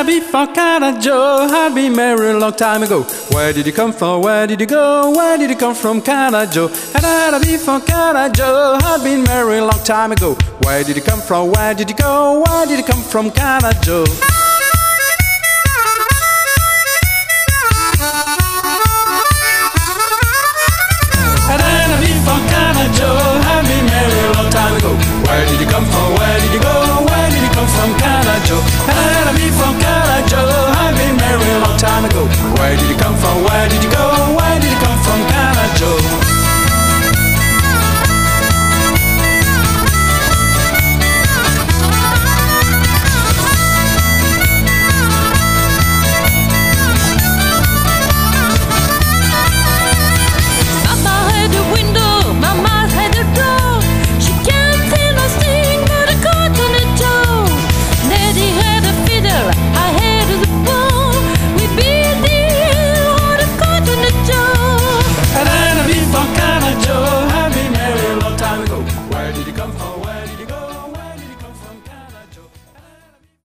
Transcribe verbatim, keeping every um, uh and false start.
a beef for Canada Joe had been married a long time ago. Where did you come from? Where did you go? Where did you come from, Canada Joe? Had a beef for Canada Joe had been married a long time ago. Where did you come from? Where did you go? Where did you come from, Canada Joe? Had a beef for Canada Joe had been married a long time ago. Where did you come from? Where did you go? Where did you come from, Canada Joe? Had a beef for Canada Joe had been married a long time ago. Where did you come from? Where did you go? Where did you come from, Canada Joe? Where did you come from? Where